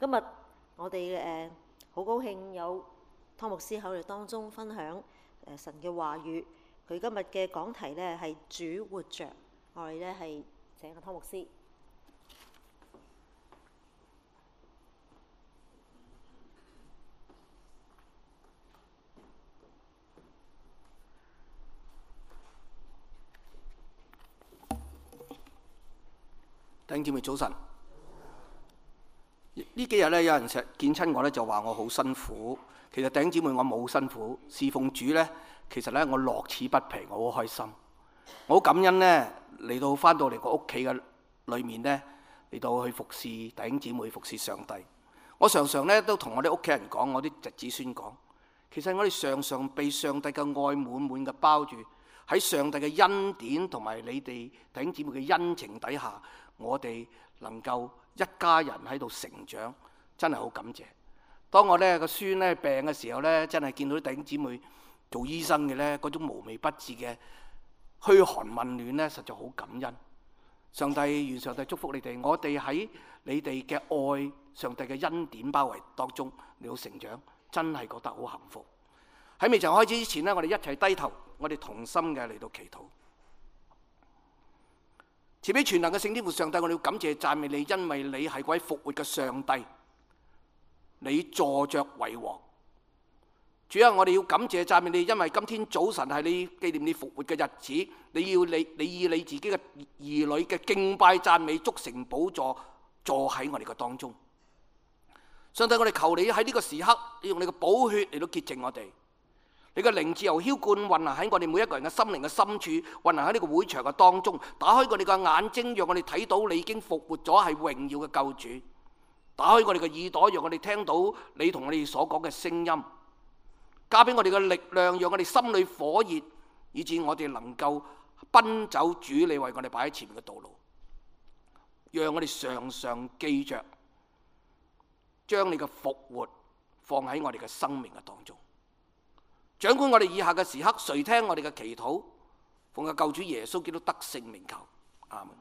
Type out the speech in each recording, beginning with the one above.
今日我哋好高興有湯牧師喺我哋當中分享神嘅話語。佢今日嘅講題呢係主活着，我哋呢係請個湯牧師。 弟兄姊妹早晨。呢幾日咧，有人成日見親我咧，就話我好辛苦。其實弟兄姊妹，我冇辛苦，侍奉主咧，其實咧我樂此不疲，我好開心，我好感恩咧嚟到翻到嚟個屋企嘅裏面咧，嚟到去服侍弟兄姊妹，服侍上帝。我常常咧都同我啲屋企人講，我啲侄子孫講，其實我哋常常被上帝嘅愛滿滿嘅包住，喺上帝嘅恩典同埋你哋弟兄姊妹嘅恩情底下，我哋能夠一家人喺度成長，真係好感謝。當我咧個孫咧病嘅時候咧，真係見到啲弟兄姊妹做醫生嘅咧，嗰種無微不至嘅噓寒問暖咧，實在好感恩。上帝，願上帝祝福你哋，我哋喺你哋嘅愛、上帝嘅恩典包圍當中嚟到成長，真係覺得好幸福。喺未曾開始之前呢，我哋一齊低頭，我哋同心嘅嚟到祈禱。慈悲全能嘅聖天父上帝，我哋要感謝讚美你，因為你係嗰位復活嘅上帝，你坐着為王。主啊，我哋要感謝讚美你，因為今天早晨係你紀念你復活嘅日子，你以你自己嘅兒女嘅敬拜讚美築成寶座，坐喺我哋嘅當中。上帝，我哋求你喺呢個時刻，你用你嘅寶血嚟到潔淨我哋。你嘅靈自由澆灌運行喺我哋每一個人嘅心靈嘅深處，運行喺呢個會場嘅當中，打開我哋嘅眼睛，讓我哋睇到你已經復活咗，係榮耀嘅救主。打開我哋嘅耳朵，讓我哋聽到你同我哋所講嘅聲音，加俾我哋嘅力量，讓我哋心裏火熱，以致我哋能夠奔走主你為我哋擺喺前面嘅道路。讓我哋常常記着，將你嘅復活放喺我哋嘅生命嘅當中。掌管我哋以下嘅時刻，垂聽我哋嘅祈禱，奉個救主耶穌基督得勝名求，阿門。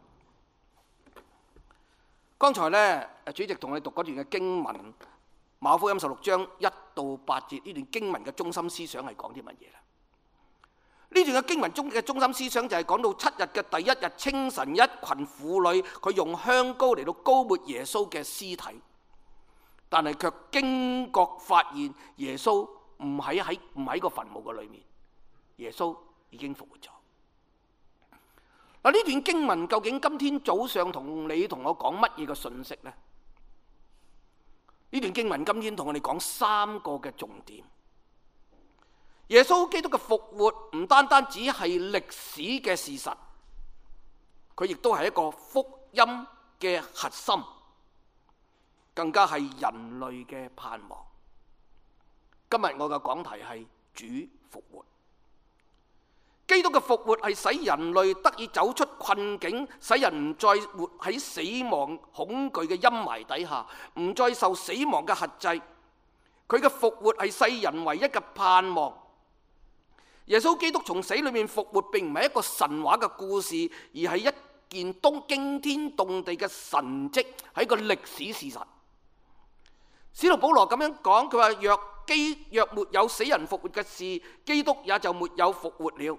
剛才呢，主席同我哋讀嗰段嘅經文，馬可福音16章1到8節，呢段經文嘅中心思想係講啲乜嘢咧？呢段嘅經文中嘅中心思想就係講到7日嘅第一日清晨，一群婦女佢用香膏嚟到膏抹耶穌嘅屍體，但係卻驚覺發現耶穌唔喺個墳墓嘅裏面，耶穌已經復活咗。嗱，呢段經文究竟今天早上同你同我講乜嘢嘅信息呢？呢段經文今天同我哋講3個嘅重點。耶穌基督嘅復活唔單單只係歷史嘅事實，佢亦都係一個福音嘅核心，更加係人類嘅盼望。今日我嘅講題係主復活。基督嘅復活係使人類得以走出困境，使人唔再活喺死亡恐懼嘅陰霾底下，唔再受死亡嘅轄制。佢嘅復活係世人唯一嘅盼望。耶穌基督從死裏面復活並唔係一個神話嘅故事，而係一件驚天動地嘅神蹟，係一個歷史事實。使徒保羅咁樣講，佢話若沒有死人復活嘅事，基督也就沒有復活了。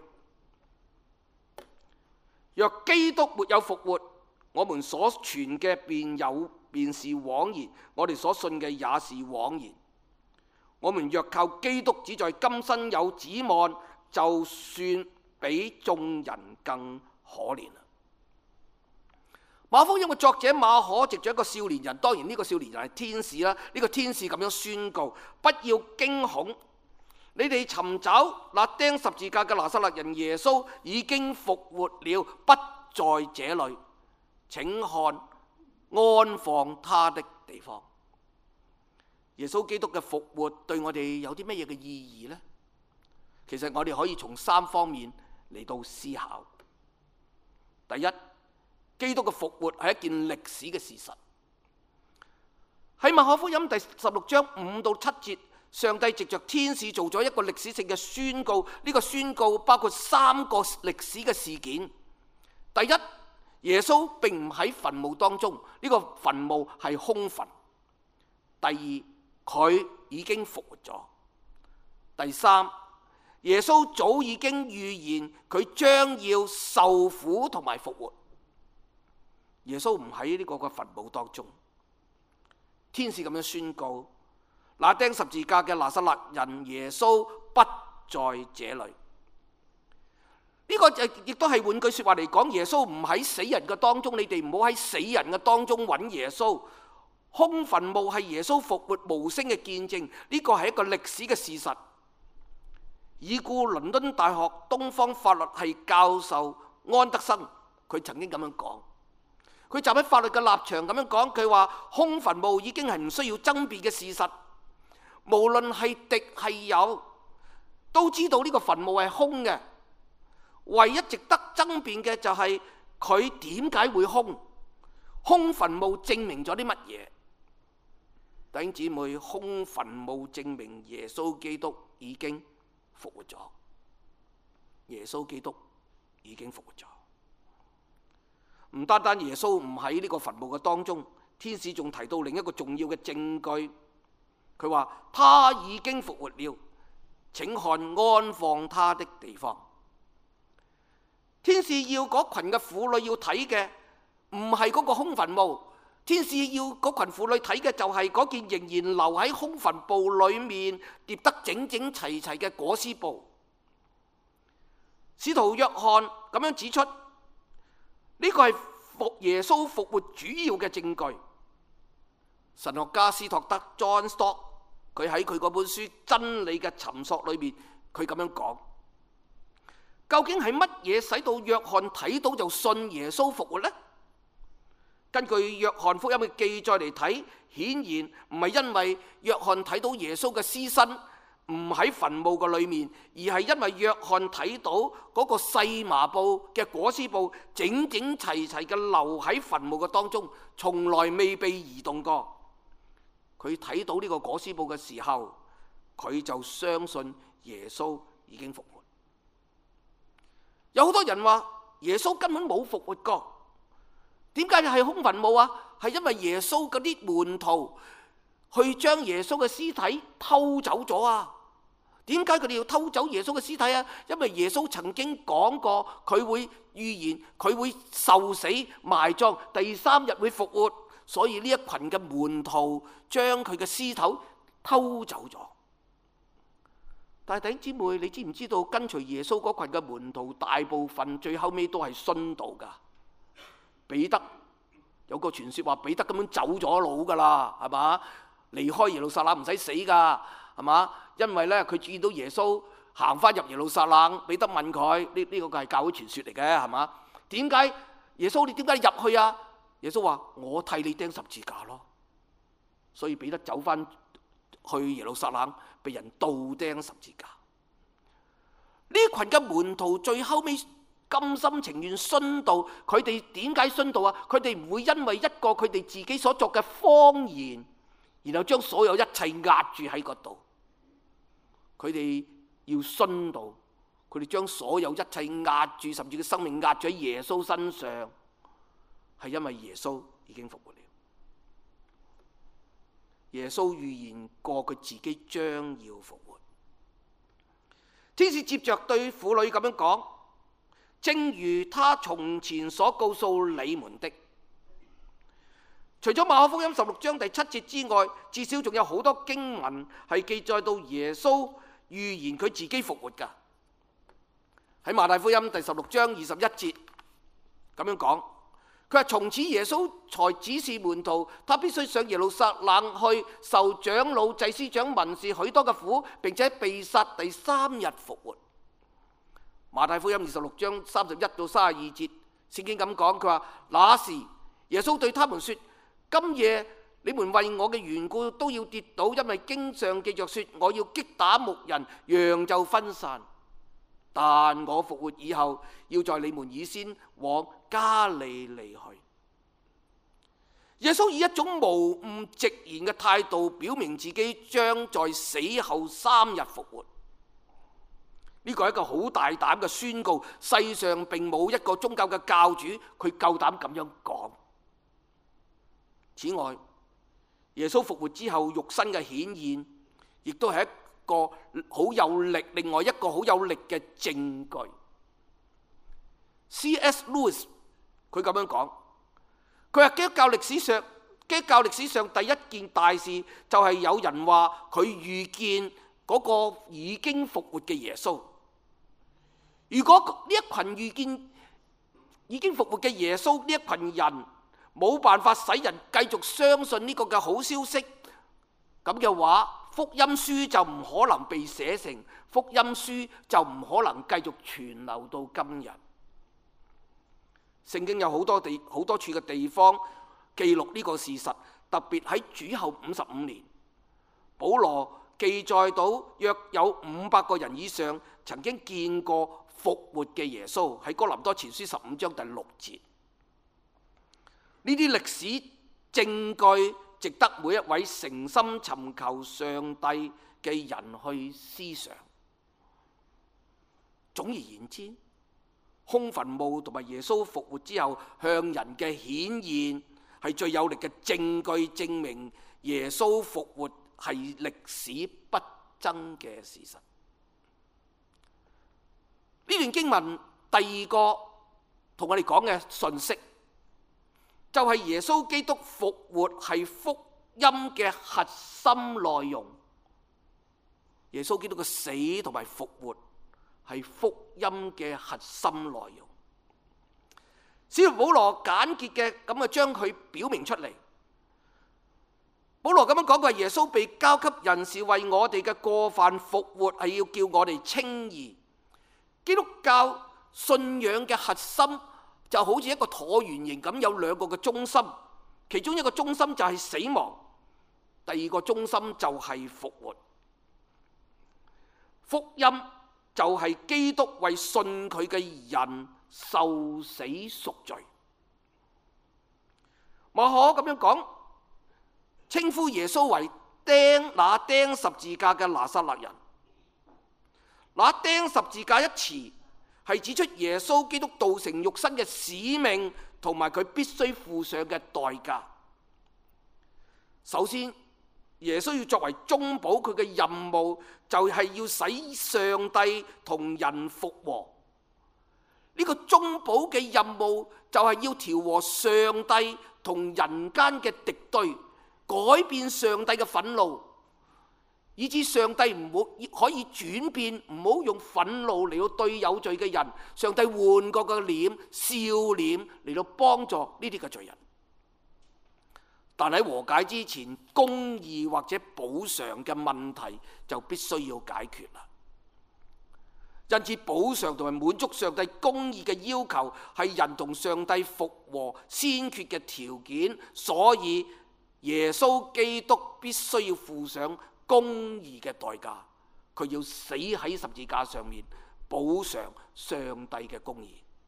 若基督沒有復活，我們所傳嘅便是枉然，我哋所信嘅也是枉然。我們若靠基督只在今生有指望，就算比眾人更可憐啦。馬可福音嘅作者馬可藉著一個少年人，當然呢個少年人係天使啦。呢個天使咁樣宣告：不要驚恐，你哋尋找那釘十字架嘅拿撒勒人耶穌已經復活了，不在這裏，請看安放他的地方。耶穌基督嘅復活對我哋有啲乜嘢嘅意義呢？其實我哋可以從3方面嚟到思考。第一，基督嘅復活係一件歷史嘅事實。喺馬可福音第16章5到7節，上帝藉着天使做咗一個歷史性嘅宣告。呢個宣告包括3個歷史嘅事件。第一，耶穌並唔喺墳墓當中，呢個墳墓係空墳。 第二，佢已經復活咗。第三，耶穌早已經預言佢將要受苦同埋復活。耶穌唔喺呢個墳墓當中。天使咁樣宣告：那釘十字架嘅拿撒勒人耶穌不在這裏。呢個亦都係換句說話嚟講，耶穌唔喺死人嘅當中，你哋唔好喺死人嘅當中揾耶穌。空墳墓係耶穌復活無聲嘅見證，呢個係一個歷史嘅事實。已故倫敦大學東方法律系教授安德森，佢曾經咁樣講，佢站喺法律嘅立場咁樣講，佢話空墳墓已經係唔需要爭辯嘅事實，無論係敵係友，都知道呢個墳墓係空嘅，唯一值得爭辯嘅就係佢點解會空，空墳墓證明咗啲乜嘢？弟兄姊妹，空墳墓證明耶穌基督已經復活咗，耶穌基督已經復活咗。唔單單耶穌唔喺呢個墳墓嘅當中，天使仲提到另一個重要嘅證據，佢話他已經復活了，請看安放他的地方。天使要嗰群嘅婦女要睇嘅唔係嗰個空墳墓，天使要嗰群婦女睇嘅就係嗰件仍然留喺空墳墓裏面疊得整整齊齊嘅裹屍布。使徒約翰咁樣指出，呢個係耶穌復活主要嘅證據。神學家斯托德 John Stott 佢喺佢嗰本書《真理嘅尋索》裏面，佢咁樣講：究竟係乜嘢使到約翰睇到就信耶穌復活呢？根據約翰福音嘅記載嚟睇，顯然唔係因為約翰睇到耶穌嘅屍身唔喺墳墓嘅裏面，而係因為約翰睇到嗰個細麻布嘅裹屍布整整齊齊嘅留喺墳墓嘅當中，從來未被移動過。佢睇到呢個裹屍布嘅時候，佢就相信耶穌已經復活。有好多人話耶穌根本冇復活過。點解係空墳墓啊？係因為耶穌嗰啲門徒去將耶穌嘅屍體偷走咗啊！點解佢哋要偷走耶穌嘅屍體啊？因為耶穌曾經講過，佢會預言佢會受死埋葬，第三日會復活，所以呢一群嘅門徒將佢嘅屍頭偷走咗。但係弟兄姊妹，你知唔知道跟隨耶穌嗰群嘅門徒大部分最後尾都係殉道噶？彼得有個傳說話，彼得根本走咗佬噶啦，係嘛？離開耶路撒冷唔使死噶，係嘛？因為咧佢見到耶穌行翻入耶路撒冷，彼得問佢，呢個係教會傳說嚟嘅，係嘛？點解耶穌你點解入去啊？耶穌話：我替你釘十字架咯。所以彼得走翻去耶路撒冷，被人倒釘十字架。呢群嘅門徒最後尾甘心情願殉道，佢哋點解殉道啊？佢哋唔會因為一個佢哋自己所作嘅謊言，然後將所有一切壓住喺嗰度。佢哋要殉道，佢哋將所有一切壓住，甚至佢生命壓住喺耶穌身上，係因為耶穌已經復活了。耶穌預言過佢自己將要復活。天使接着對婦女咁樣講：正如他從前所告訴你們的。除咗馬可福音16章第7節之外，至少仲有好多經文係記載到耶穌預言佢自己復活㗎。喺馬太福音第16章21節咁樣講，佢話從此耶穌才指示門徒，他必須上耶路撒冷去受長老、祭司長、文士許多嘅苦，並且被殺，第3日復活。馬太福音26章31到32節，聖經咁講，佢話那時耶穌對他們說：今夜你們為我嘅緣故都要跌倒，因為經上記着說，我要擊打牧人，羊就分散。但我復活以後，要在你們以先往加利利去。耶穌以一種無誤直言嘅態度，表明自己將在死後3日復活。呢個係一個好大膽嘅宣告，世上並冇一個宗教嘅教主佢夠膽咁樣講。此外， 耶穌復活之後肉身嘅顯現，亦都係一個好有力，另外一個好有力嘅證據。C.S. Lewis 佢咁樣講，佢話基督教歷史上第一件大事就係有人話佢遇見嗰個已經復活嘅耶穌。如果呢一群遇見已經復活嘅耶穌，呢一群人冇辦法使人繼續相信呢個嘅好消息，咁嘅話，福音書就唔可能被寫成，福音書就唔可能繼續傳流到今日。聖經有好多處嘅地方記錄呢個事實，特別喺主後55年，保羅記載到約有500個人以上曾經見過復活嘅耶穌，喺哥林多前書15章第6節。呢啲歷史證據值得每一位誠心尋求上帝嘅人去思想。總而言之，空墳墓同埋耶穌復活之後向人嘅顯現係最有力嘅證據，證明耶穌復活係歷史不爭嘅事實。呢段經文第二個同我哋講嘅信息，就係耶穌基督復活係福音嘅核心內容。耶穌基督嘅死同埋復活係福音嘅核心內容。使徒保羅簡潔嘅咁將佢表明出嚟。保羅咁樣講過，耶穌被交給人是為我哋嘅過犯復活，係要叫我哋稱義。基督教信仰嘅核心就好似一個橢圓形咁，有兩個嘅中心，其中一個中心就係死亡，第二個中心就係復活。福音就係基督為信佢嘅人受死贖罪。馬可咁樣講，稱呼耶穌為那釘十字架嘅拿撒勒人。那釘十字架一詞係指出耶穌基督道成肉身嘅使命同埋佢必須付上嘅代價。首先，耶穌要作為中保，佢嘅任務就係要使上帝同人復和。呢個中保嘅任務就係要調和上帝同人間嘅敵對，改變上帝嘅憤怒，以致上帝唔好可以轉變，唔好用憤怒嚟到對有罪嘅人，上帝換個個臉笑臉嚟到幫助呢啲嘅罪人。但喺和解之前，公義或者補償嘅問題就必須要解決啦。因此，補償同埋滿足上帝公義嘅要求係人同上帝復和先決嘅條件，所以耶穌基督必須要付上公義嘅代價，佢要死喺十字架上面補償上帝嘅公義。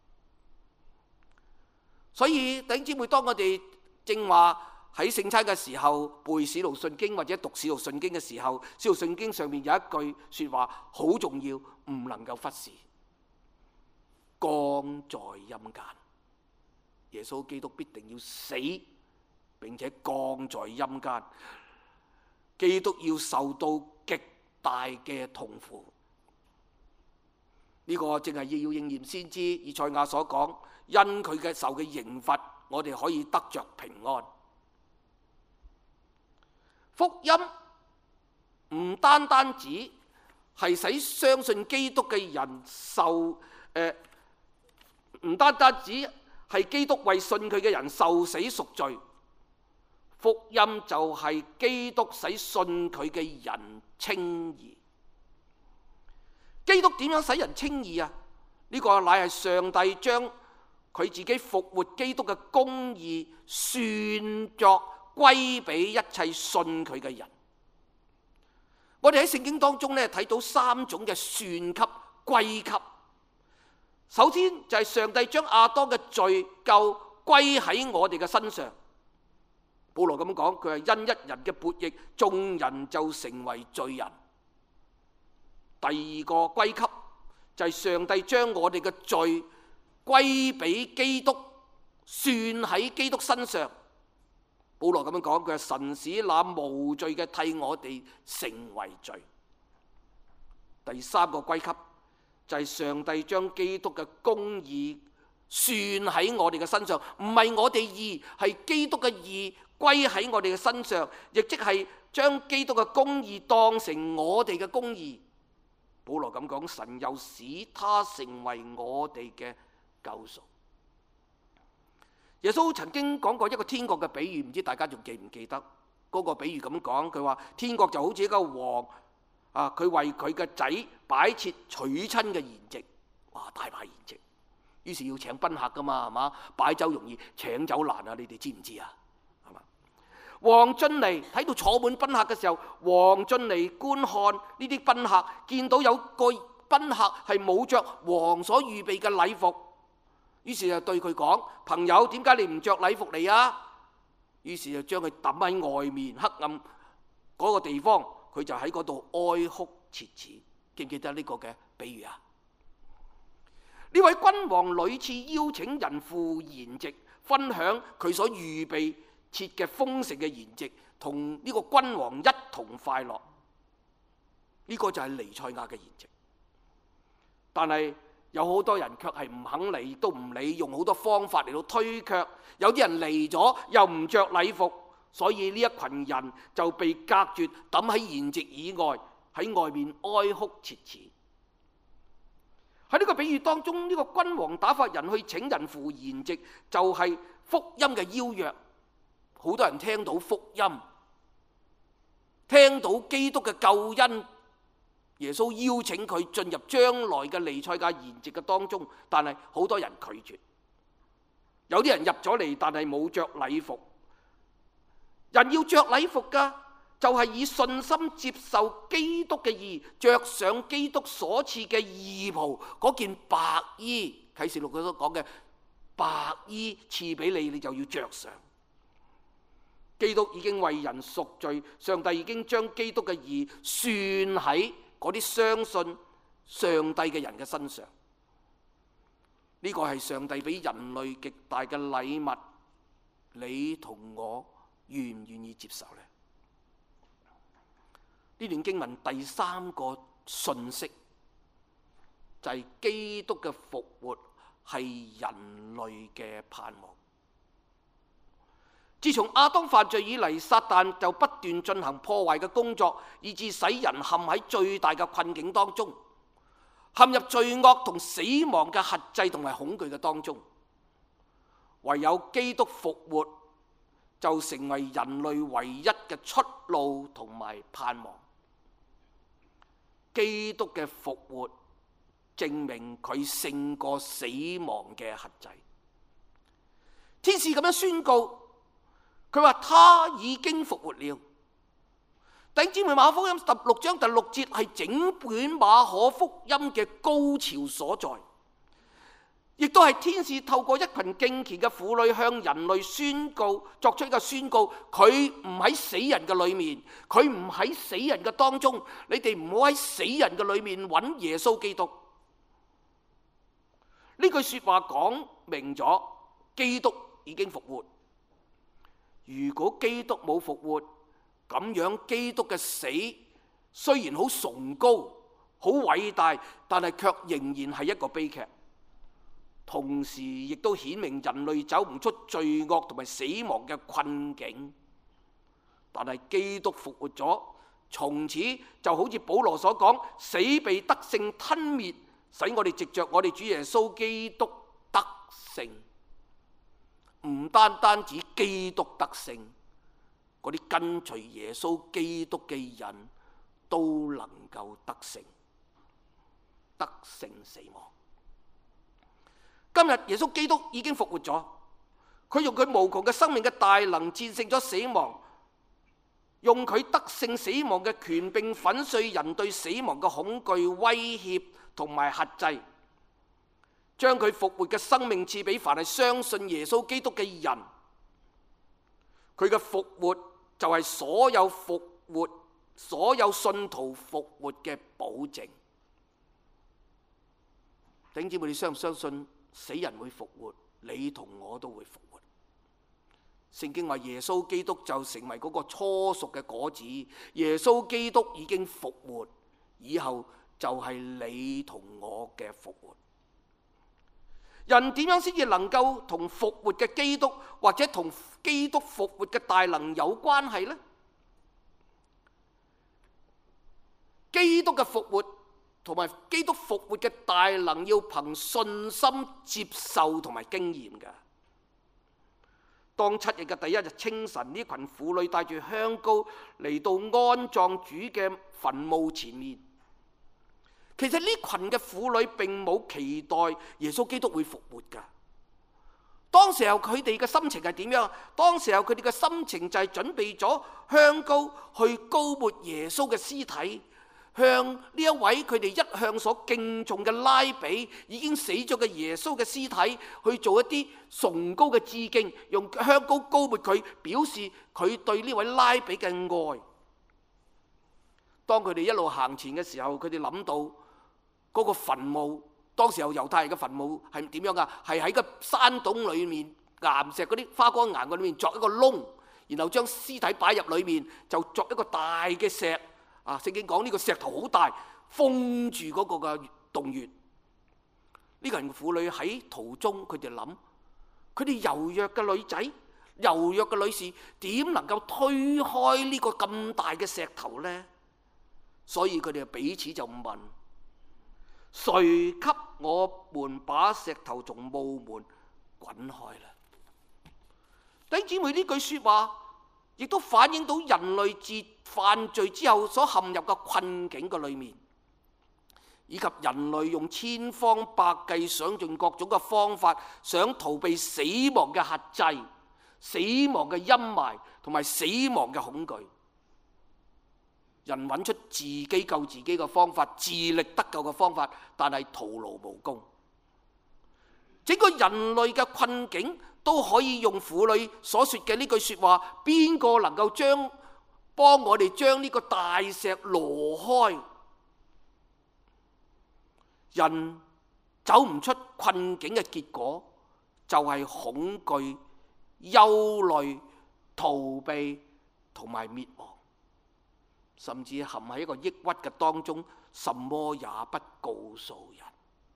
所以弟兄姊妹，當我哋正話喺聖餐嘅時候背使徒信經或者讀使徒信經嘅時候，使徒信經上面有一句說話好重要，唔能夠忽視。降在陰間，耶穌基督必定要死，並且降在陰間。基督要受到極大嘅痛苦，呢個正係要應驗先知以賽亞所講，因佢嘅受嘅刑罰，我哋可以得着平安。福音唔單單止係使相信基督嘅人唔單單止係基督為信佢嘅人受死贖罪，福音就係基督使信佢嘅人稱義。基督點樣使人稱義啊？呢個乃係上帝將佢自己復活基督嘅公義算作歸俾一切信佢嘅人。我哋喺聖經當中睇到三種嘅算給歸給。首先就係上帝將亞當嘅罪咎歸喺我哋嘅身上。保羅咁講，佢係因一人嘅悖逆，眾人就成為罪人。第二個歸給就係上帝將我哋嘅罪歸俾基督，算喺基督身上。 保羅咁樣講，佢話神使那無罪嘅替我哋成為罪。第三個歸級就係上帝將基督嘅公義算喺我哋嘅身上，唔係我哋義，係基督嘅義歸喺我哋嘅身上，亦即係將基督嘅公義當成我哋嘅公義。保羅咁講，神又使他成為我哋嘅救贖。耶穌曾經講過一個天國嘅比喻，唔知大家仲記唔記得？嗰個比喻咁講，佢話天國就好似一個王佢為佢嘅仔擺設娶親嘅筵席，哇，大排筵席，於是要請賓客噶嘛，係嘛？擺酒容易，請酒難啊！你哋知唔知啊？係嘛？王進嚟睇到坐滿賓客嘅時候，王進嚟觀看呢啲賓客，見到有個賓客係冇着王所預備嘅禮服，於是就對佢講：朋友，點解你唔着禮服嚟啊？於是就將佢抌喺外面黑暗嗰個地方，佢就喺嗰度哀哭切齒。記唔記得呢個嘅比喻啊？呢位君王屢次邀請人赴筵席，分享佢所預備設嘅豐盛嘅筵席，同呢個君王一同快樂。呢個就係彌賽亞嘅筵席。但係有好多人卻係唔肯嚟，亦都唔理，用好多方法嚟到推卻。有啲人嚟咗又唔着禮服，所以呢一群人就被隔絕，抌喺筵席以外，喺外面哀哭切齒。喺呢個比喻當中，呢個君王打發人去請人赴筵席，就係福音嘅邀約。好多人聽到福音，聽到基督嘅救恩，耶穌邀請佢進入將來嘅彌賽亞筵席嘅當中，但係好多人拒絕。有啲人入咗嚟，但係冇着禮服。人要着禮服噶，就係以信心接受基督嘅義，着上基督所賜嘅義袍，嗰件白衣。啟示錄佢所講嘅白衣賜俾你，你就要着上。基督已經為人贖罪，上帝已經將基督嘅義算喺嗰啲相信上帝嘅人嘅身上。呢個係上帝俾人類極大嘅禮物，你同我願唔願意接受呢？呢段經文第三個信息就係基督嘅復活係人類嘅盼望。自從亞當犯罪以嚟，撒旦就不斷進行破壞嘅工作，以致使人陷喺最大嘅困境當中，陷入罪惡同死亡嘅轄制同埋恐懼嘅當中。唯有基督復活，就成為人類唯一嘅出路同埋盼望。基督嘅復活證明佢勝過死亡嘅轄制。天使咁樣宣告，佢話他已經復活了。弟兄姊妹，馬可福音16章第6節係整本馬可福音嘅高潮所在，亦都係天使透過一群敬虔嘅婦女向人類宣告，作出一個宣告：佢唔喺死人嘅裏面，佢唔喺死人嘅當中，你哋唔好喺死人嘅裏面揾耶穌基督。呢句說話講明咗，基督已經復活。如果基督冇復活，咁樣基督嘅死雖然好崇高、好偉大，但係卻仍然係一個悲劇。同時亦都顯明人類走唔出罪惡同埋死亡嘅困境。但係基督復活咗，從此就好似保羅所講，死被得勝吞滅，使我哋藉着我哋主耶穌基督得勝。唔單止基督得勝，嗰啲跟隨耶穌基督嘅人都能夠得勝，得勝死亡。今日耶穌基督已經復活咗，佢用佢無窮嘅生命嘅大能戰勝咗死亡，用佢得勝死亡嘅權柄粉碎人對死亡嘅恐懼、威脅同埋轄制，將佢復活嘅生命賜俾凡係相信耶穌基督嘅人。佢嘅復活就係所有復活、所有信徒復活嘅保證。弟兄姊妹，你相唔相信死人會復活？你同我都會復活。 聖經話耶穌基督就成為嗰個初熟嘅果子，耶穌基督已經復活，以後就係你同我嘅復活。人點樣先至能夠同復活嘅基督或者同基督復活嘅大能有關係呢？基督嘅復活同埋基督復活嘅大能要憑信心接受同埋經驗嘅。當7日嘅第一日清晨，呢群婦女帶住香膏嚟到安葬主嘅墳墓前面。其實呢群嘅婦女並冇期待耶穌基督會復活㗎。當時候佢哋嘅心情係點樣？當時候佢哋嘅心情就係準備咗香膏去膏抹耶穌嘅屍體，向呢一位佢哋一向所敬重嘅拉比，已經死咗嘅耶穌嘅屍體去做一啲崇高嘅致敬，用香膏膏抹佢，表示佢對呢位拉比嘅愛。當佢哋一路行前嘅時候，佢哋諗到嗰個墳墓，當時候猶太人嘅墳墓係點樣噶？係喺個山洞裏面，岩石嗰啲花崗岩嗰裏面鑿一個窿，然後將屍體擺入裏面，就鑿一個大嘅石。聖經講呢個石頭好大，封住嗰個嘅洞穴。呢個人婦女喺途中，佢哋諗，佢哋柔弱嘅女仔、柔弱嘅女士，點能夠推開呢個咁大嘅石頭呢？所以佢哋彼此就問：誰給我們把石頭從墓門滾開啦？弟兄姊妹，呢句說話亦都反映到人類自犯罪之後所陷入嘅困境嘅裏面，以及人類用千方百計想盡各種嘅方法，想逃避死亡嘅轄制、死亡嘅陰霾同埋死亡嘅恐懼。人揾出自己救自己嘅方法，自力得救嘅方法，但係徒勞無功。整個人類嘅困境都可以用婦女所說嘅呢句說話：邊個能夠幫我哋將呢個大石挪開？人走唔出困境嘅結果，就係恐懼、憂慮、逃避同埋滅亡，甚至陷喺一個抑鬱嘅當中，什麼也不告訴人。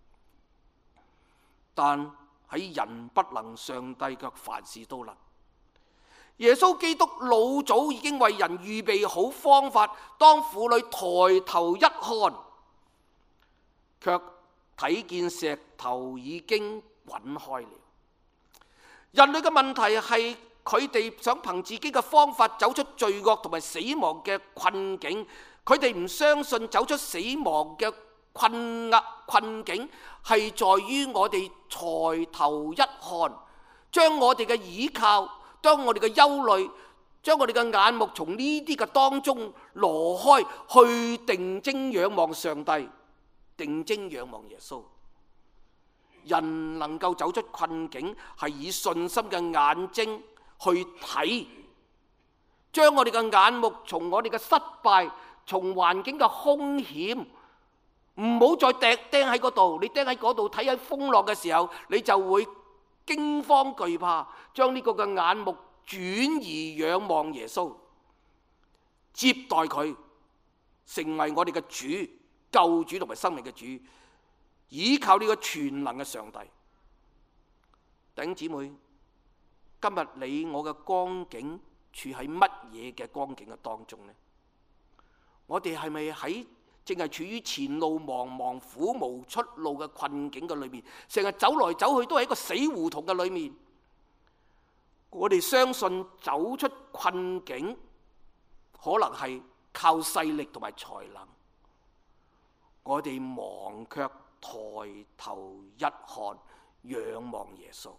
但喺人不能，上帝卻凡事都能。耶穌基督老早已經為人預備好方法，當婦女抬頭一看，卻睇見石頭已經滾開了。人類嘅問題係佢哋想憑自己嘅方法走出罪惡同埋死亡嘅困境，佢哋唔相信走出死亡嘅困境係在於我哋抬頭一看，將我哋嘅倚靠，將我哋嘅憂慮，將我哋嘅眼目從呢啲嘅當中挪開，去定睛仰望上帝，定睛仰望耶穌。人能夠走出困境，係以信心嘅眼睛去睇，將我哋嘅眼目從我哋嘅失敗，從環境嘅兇險，唔好再釘喺嗰度。你釘喺嗰度睇喺風浪嘅時候，你就會驚慌懼怕，將呢個嘅眼目轉移仰望耶穌，接待佢，成為我哋嘅主、救主同埋生命嘅主，依靠呢個全能嘅上帝。弟兄姊妹，今日你我嘅光景處喺乜嘢嘅光景嘅當中呢？我哋係咪正係處於前路茫茫、苦無出路嘅困境嘅裏面，成日走來走去都係一個死胡同嘅裏面？我哋相信走出困境可能係靠勢力同埋才能，我哋忘卻抬頭一看，仰望耶穌。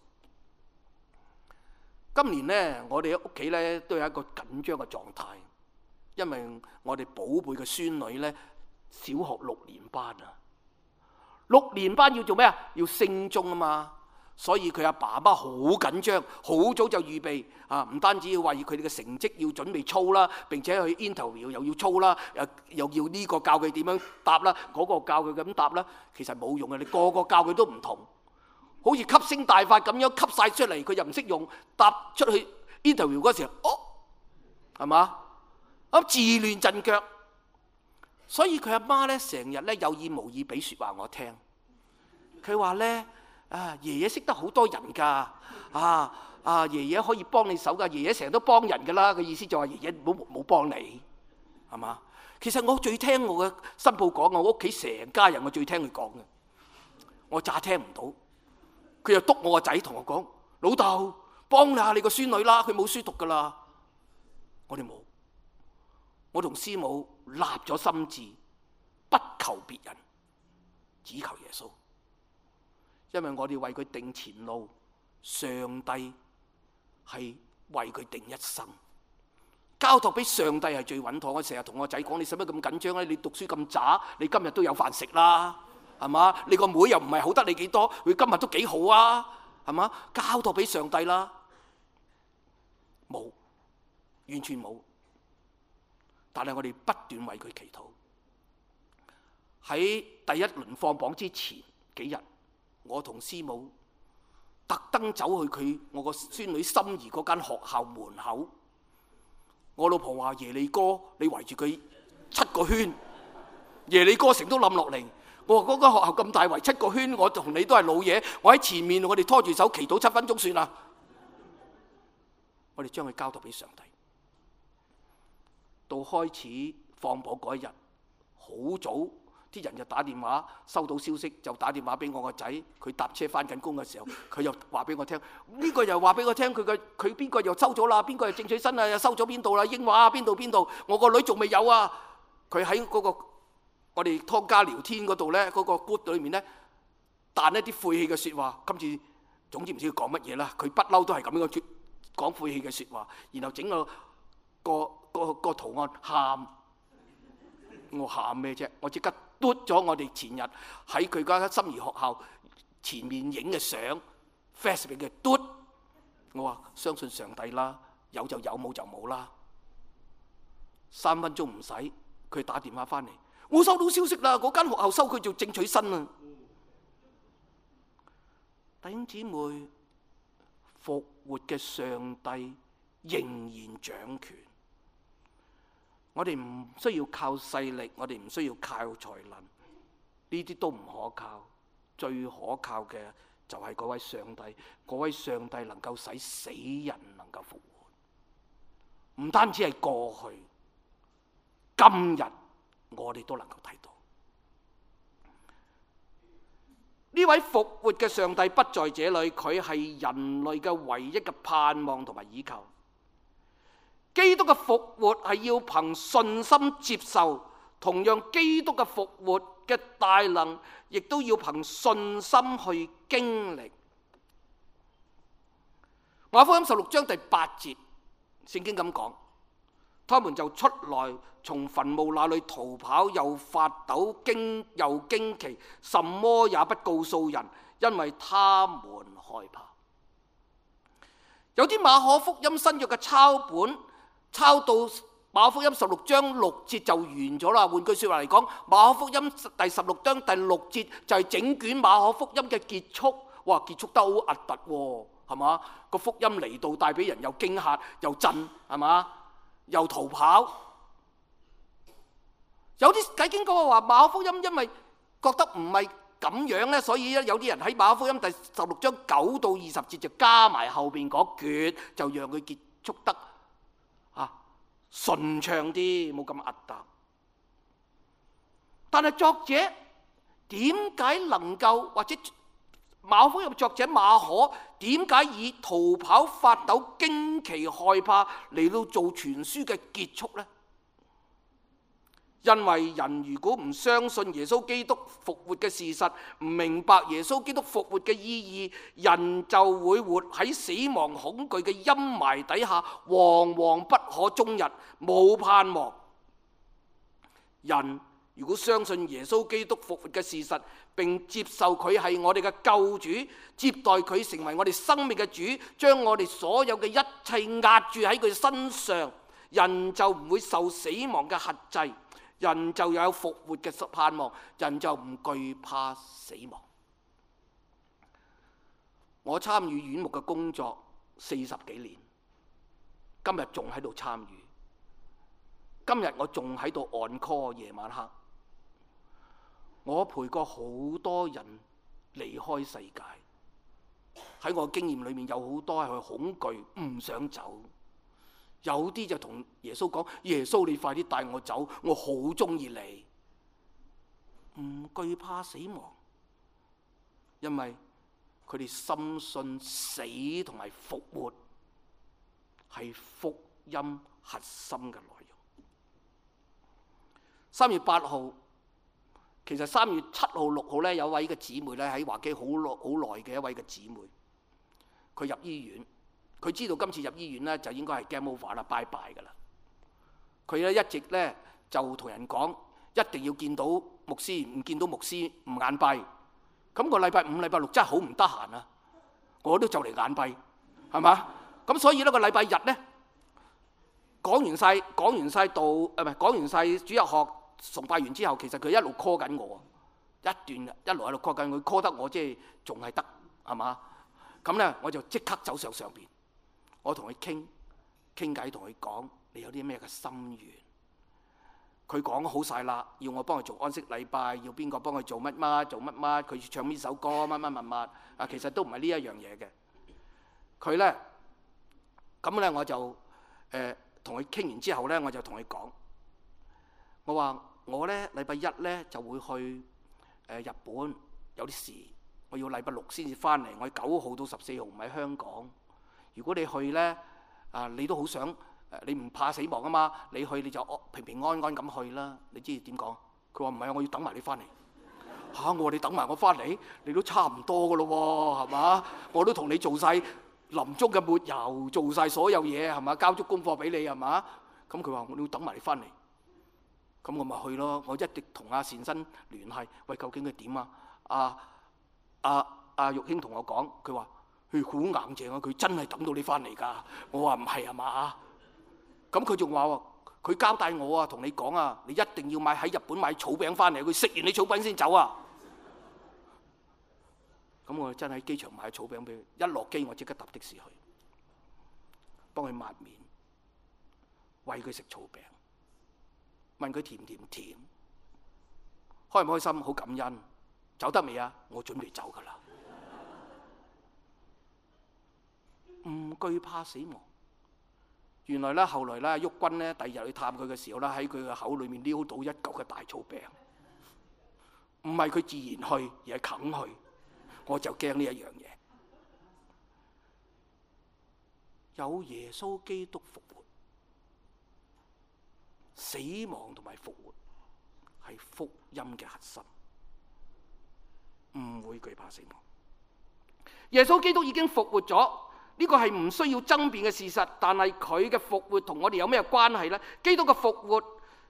今年呢，我哋喺屋企呢都有一個緊張嘅狀態，因為我哋寶貝嘅孫女呢，小學6年班啊，6年班要做咩啊？要升中啊嘛，所以佢阿爸媽好緊張，好早就預備啊，唔單止要為佢哋嘅成績要準備操啦，並且去 interview 又要操啦，又要呢個教佢點樣答啦，嗰個教佢咁答啦，其實冇用嘅，你個個教佢都唔同。好似吸星大法咁樣吸晒出嚟，佢又唔識用，答出去 interview 嗰時，係嘛？咁自亂陣腳，所以佢阿媽咧成日咧有意無意俾説話我聽。佢話咧爺爺識得好多人㗎，爺爺可以幫你手㗎，爺爺成日都幫人㗎啦。個意思就話爺爺冇幫你，係嘛？其實我最聽我嘅新抱講，我屋企成家人我最聽佢講嘅，我詐聽唔到。佢又督我個仔同我講：老豆，幫下你個孫女啦，佢冇書讀㗎啦。我哋冇，我同師母立咗心志，不求別人，只求耶穌。因為我哋為佢定前路，上帝係為佢定一生。交託俾上帝係最穩妥。我成日同我仔講：你使乜咁緊張咧？你讀書咁渣，你今日都有飯食啦，係嘛？你個妹又唔係好得你幾多，佢今日都幾好啊，係嘛？交託俾上帝啦。冇，完全冇。但係我哋不斷為佢祈禱。喺第一輪放榜之前幾日，我同師母特登走去我個孫女心儀嗰間學校門口。我老婆話：耶利哥，你圍住佢7個圈，耶利哥城都冧落嚟。我話：嗰間學校咁大，圍7個圈，我同你都係老嘢，我喺前面，我哋拖住手祈禱7分鐘算啦。我哋將佢交託俾上帝。到開始放榜嗰一日，好早啲人就打電話，收到消息就打電話俾我個仔。佢搭車翻緊工嘅時候，佢又話俾我聽，呢個又話俾我聽，佢邊個又收咗啦，邊個又正取新啊，又收咗邊度啦，英華啊邊度，我個女仲未有啊。佢喺嗰個我哋湯家聊天嗰度咧，嗰個 group 裏面咧，彈一啲晦氣嘅説話。今次總之唔知佢講乜嘢啦，佢不嬲都係咁樣講晦氣嘅説話，然後整個圖案喊。我喊咩啫？我即刻嘟咗我哋前日喺佢間心儀學校前面影嘅相 ，Facebook 嘅嘟。我話相信上帝啦，有就有，冇就冇啦。3分鐘唔使，佢打電話翻嚟，我收到消息啦，嗰間學校收佢做正取新啊！弟兄姊妹，復活嘅上帝仍然掌權。我哋唔需要靠勢力，我哋唔需要靠才能，呢啲都唔可靠。最可靠嘅就係嗰位上帝，嗰位上帝能夠使死人能夠復活。唔單止係過去，今日我哋都能夠睇到。呢位復活嘅上帝不在這裏，佢係人類嘅唯一嘅盼望同埋依靠。基督嘅復活係要憑信心接受，同樣基督嘅復活嘅大能，亦都要憑信心去經歷。馬可福音16章第8節，聖經咁講：他們就出來，從墳墓那裏逃跑，又發抖又驚奇，什麼也不告訴人，因為他們害怕。有啲馬可福音新約嘅抄本，抄到馬可福音16章6節就完咗啦。換句說話嚟講，馬可福音第16章第6節就係整卷馬可福音嘅結束。哇，結束得好核突喎，係嘛？個福音嚟到帶俾人又驚嚇又震，係嘛？又逃跑。有啲解經家話馬可福音因為覺得唔係咁樣咧，所以有啲人喺馬可福音第16章9到20節就加埋後邊嗰橛，就讓佢結束得順暢啲，冇咁核突。但係作者點解能夠，或者馬可福音作者馬可點解以逃跑、發抖、驚奇、害怕嚟到做全書嘅結束呢？因為人如果唔相信耶穌基督復活嘅事實，唔明白耶穌基督復活嘅意義，人就會活喺死亡恐懼嘅陰霾底下，惶惶不可終日，冇盼望。人如果相信耶穌基督復活嘅事實，並接受佢係我哋嘅救主，接待佢成為我哋生命嘅主，將我哋所有嘅一切壓住喺佢身上，人就唔會受死亡嘅轄制。人就有復活嘅盼望，人就唔懼怕死亡。我參與院牧嘅工作40幾年， 今日仲喺度參與，今日我仲喺度按 call 夜晚黑，我陪過好多人離開世界。喺我經驗裏面有好多係佢恐懼唔想走，有啲就同耶穌講：耶穌你快啲帶我走，我好中意你，唔懼怕死亡，因為佢哋深信死同埋復活係福音核心嘅內容。3月8號，其實3月7號、6號咧，有位嘅姊妹咧喺華基好耐嘅一位嘅姊妹，佢入醫院，佢知道今次入醫院咧就應該係 game over 啦，拜拜噶啦。佢咧一直咧就同人講，一定要見到牧師，唔見到牧師唔眼閉。咁個禮拜5、禮拜6真係好唔得閒啊！我都就嚟眼閉，係嘛？咁所以呢個禮拜日咧講完晒道，講完晒主日學崇拜完之後，其實佢一路 call 緊我，一段一路喺度 call 緊佢，call 得我即係仲係得，係嘛？咁咧我就即刻走上邊，我同佢傾偈，同佢講你有啲咩嘅心願。佢講好晒啦，要我幫佢做安息禮拜，要邊個幫佢做乜乜，佢要唱呢首歌乜啊，其實都唔係呢一樣嘢嘅。佢咧咁咧我就同佢傾完之後咧，我就同佢講，我話我咧禮拜1咧就會去日本，有啲事，我要禮拜6先至翻嚟，我9號到14號唔喺香港。如果你去咧你都好想。你唔怕死亡啊嘛？你去你就平平安安咁去啦。你知點講？佢話唔係啊，我要等埋你翻嚟。我話你等埋我翻嚟，你都差唔多噶咯喎，係嘛？我都同你做晒臨終嘅抹油，做晒所有嘢係嘛？交足功課俾你係嘛？咁佢話我要等埋你翻嚟。咁我咪去咯。我一直同阿善生聯繫，喂，究竟佢點啊？阿玉卿同我講，佢話佢好硬淨啊，佢真係等到你翻嚟㗎。我話唔係係嘛？咁佢仲話喎，佢交代我啊，同你講啊，你一定要喺日本買草餅翻嚟，佢食完你草餅先走啊！咁我真喺機場買草餅俾佢，一落機我即刻搭的士去，幫佢抹面，餵佢食草餅，問佢甜唔甜，開唔開心，好感恩。走得未啊？我準備走㗎啦，唔懼怕死亡。原來咧，後來咧，鬱君咧，第二日去探佢嘅時候咧，喺佢嘅口裏面撩到一嚿嘅大草餅，唔係佢自然去，而係啃去。我就驚呢一樣嘢。有耶穌基督復活，死亡同埋復活係福音嘅核心，唔會懼怕死亡。耶穌基督已經復活咗。呢個係唔需要爭辯嘅事實，但係佢嘅復活同我哋有咩關係呢？基督嘅復活，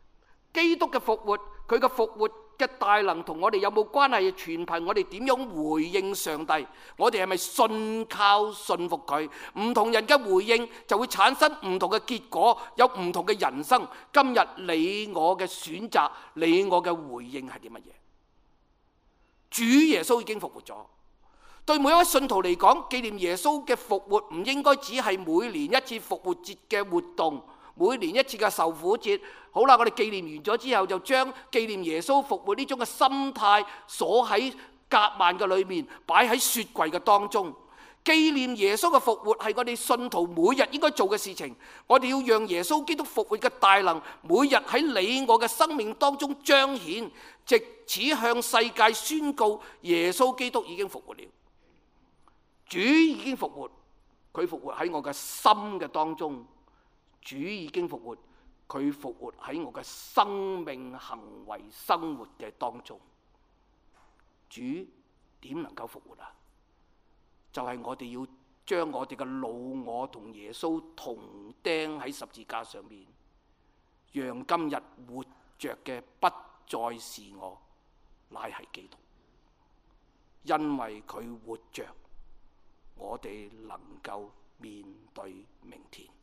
佢嘅復活嘅大能同我哋有冇關係？全憑我哋點樣回應上帝。我哋係咪信靠信服佢？唔同人嘅回應就會產生唔同嘅結果，有唔同嘅人生。今日你我嘅選擇，你我嘅回應係啲乜嘢？主耶穌已經復活咗。對每一位信徒嚟講，紀念耶穌嘅復活唔應該只係每年一次復活節嘅活動，每年一次嘅受苦節。好啦，我哋紀念完咗之後，就將紀念耶穌復活呢種嘅心態鎖喺夾萬嘅裏面，擺喺雪櫃嘅當中。紀念耶穌嘅復活係我哋信徒每日應該做嘅事情。我哋要讓耶穌基督復活嘅大能每日喺你我嘅生命當中彰顯，藉此向世界宣告耶穌基督已經復活了。主已經復活，佢復活喺我嘅心嘅當中。主已經復活，佢復活喺我嘅生命、行為、生活嘅當中。主點能夠復活啊？就係我哋要將我哋嘅老我同耶穌同釘喺十字架上面，讓今日活着嘅不再是我，乃係基督。因為佢活着，我哋能夠面對明天。